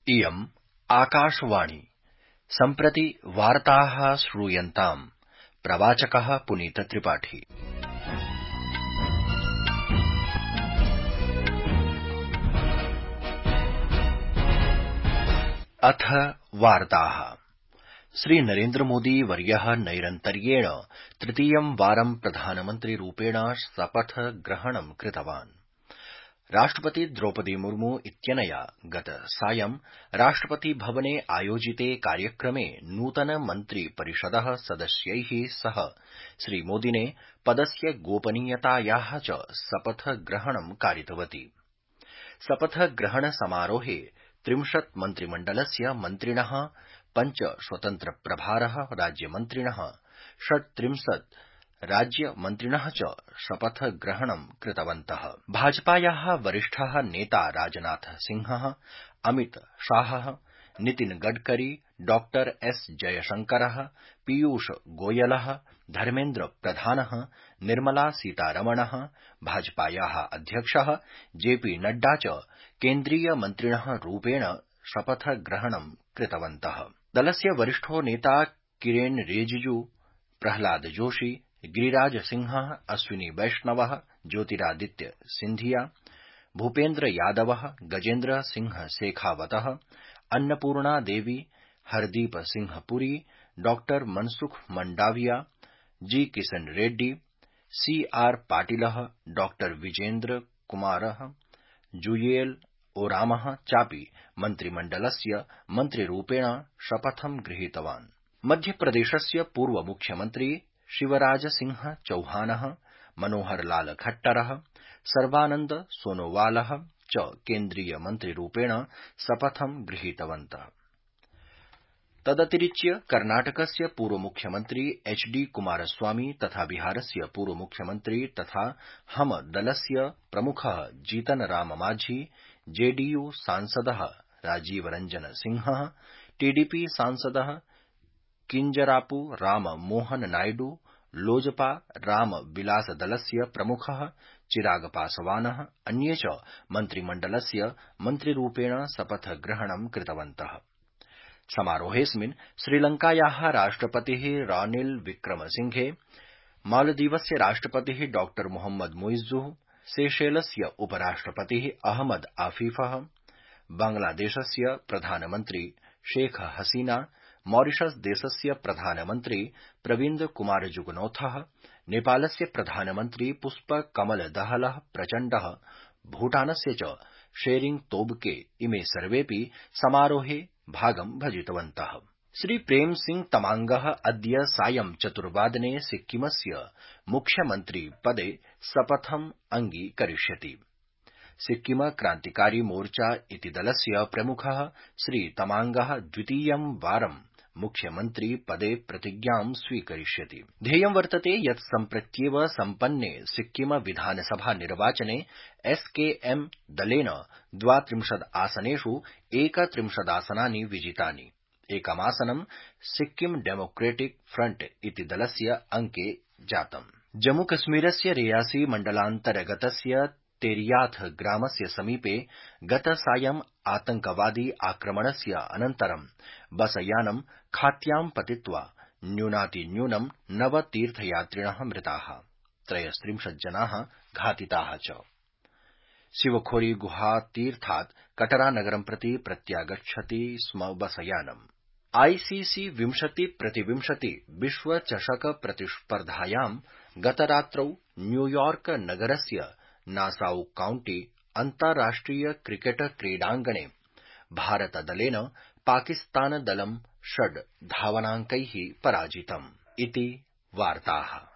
इयम् आकाशवाणी सम्प्रति वार्ताः श्रूयन्ताम्। प्रवाचकः पुनीत त्रिपाठी। अथ वार्ताः। श्री नरेन्द्रमोदी वर्यः नैरन्तर्येण तृतीयं वारं प्रधानमन्त्रिरूपेण शपथग्रहणं कृतवान्। राष्ट्रपति द्रौपदी मुर्मू इत्यनया गतसायं राष्ट्रपति भवने आयोजिते कार्यक्रमे नूतन मन्त्रिपरिषदः सदस्यैः सह श्रीमोदिने पदस्य गोपनीयतायाः च शपथग्रहणं कारितवती। शपथग्रहण समारोहे 30 मन्त्रिमण्डलस्य मन्त्रिणः, 5 स्वतन्त्रप्रभारः राज्यमन्त्रिणः, 36 राज्यमन्त्रिणः च शपथग्रहणं कृतवन्तः। भाजपायाः वरिष्ठः नेता राजनाथ सिंहः, अमित शाहः, नितिन गडकरी, डॉ एस जयशंकरः, पीयूष गोयलः, धर्मेन्द्र प्रधानः, निर्मला सीतारमणः, भाजपायाः अध्यक्षः जेपी नड्डा च केन्द्रीय मन्त्रिणः रूपेण शपथग्रहणं कृतवन्तः। दलस्य वरिष्ठो नेता किरेन रिजिजू, प्रहलाद जोशी, गिरिराज सिंहः, अश्विनी वैष्णवः, ज्योतिरादित्य सिंधिया, भूपेन्द्र यादवः, गजेन्द्र सिंह शेखावतः, अन्नपूर्णा देवी, हरदीप सिंह पुरी, डॉ मनसुख मंडाविया, जी किशन रेड्डी, सीआर पाटिलः, डॉ विजेन्द्र कुमारः, जुयेल ओरामः चापि मन्त्रिमण्डलस्य मन्त्रिरूपेण शपथं गृहीतवान्। मध्यप्रदेशस्य पूर्वमुख्यमन्त्री शिवराज सिंह चौहानः, मनोहरलाल खट्टरः, सर्बानन्द सोनोवालः च केन्द्रीयमन्त्रिरूपेण शपथं गृहीतवन्तः। तदतिरिच्य कर्णाटकस्य पूर्वमुख्यमन्त्री एचडी कुमारस्वामी तथा बिहारस्य पूर्वमुख्यमन्त्री तथा हम दलस्य प्रमुखः जीतनराम मांझी, जेडीयू सांसदः राजीव रंजन सिंहः, टीडीपी सांसदः किंजरापू राम मोहन नायडू, लोजपा राम विलास दलस्य प्रमुखः चिराग पासवानः, अन्ये च मन्त्रिमण्डलस्य मन्त्रिरूपेण शपथग्रहणं कृतवन्तः। समारोहेऽस्मिन् श्रीलंकायाः राष्ट्रपतिः रानिल विक्रमसिंघे, मालदीवस्य राष्ट्रपतिः डॉ मोहम्मद मुइज्जः, सेशेलस्य उपराष्ट्रपतिः अहमद आफिफः, बांग्लादेशस्य प्रधानमन्त्री शेख हसीना, मॉरिशस देशस्य प्रधानमन्त्री प्रविन्द कुमार जुगनौथः, नेपालस्य प्रधानमन्त्री पुष्प कमल दहलः प्रचण्डः, भूटानस्य च शेरिंग तोब्गे इमे सर्वेऽपि समारोहे भागं भजितवन्तः। श्री प्रेम सिंह तमांगः अद्य सायं 4 सिक्किमस्य मुख्यमन्त्री पदे शपथम् अंगीकरिष्यति। सिक्किम क्रान्तिकारी मोर्चा इति दलस्य प्रमुखः श्री तमांगः द्वितीयं वारं मुख्यमन्त्री पदे प्रतिज्ञां स्वीकरिष्यति। ध्येयं वर्तते यत् सम्प्रत्येव सम्पन्ने सिक्किम विधानसभा निर्वाचने एसकेएम दलेन 32 आसनेषु 31 आसनानि विजितानि। एकमासनं सिक्किम डेमोक्रेटिक फ्रंट इति दलस्य अंके जातम्। जम्मूकश्मीरस्य रेयासी मण्डलान्तर्गतस्य तेरियाथ ग्रामस्य समीपे गतसायं आतंकवादी आक्रमणस्य अनन्तरं बसयानं खात्यां पतित्वा न्यूनातिन्यूनं 9 तीर्थयात्रिणः मृताः, 33 जनाः घातिताः च। शिवखोरी गुहातीर्थात् कटरा नगरं प्रति प्रत्यागच्छति स्म बसयानम्। आईसीसी 20x20 विश्वचषक प्रतिस्पर्धायां गतरात्रौ न्यूयॉर्क नगरस्य नासाउ काउंटी अन्ताराष्ट्रिय क्रिकेट क्रीडाङ्गणे भारतदलेन पाकिस्तानदलं 6 धावनाङ्कैः पराजितम्। इति वार्ताः।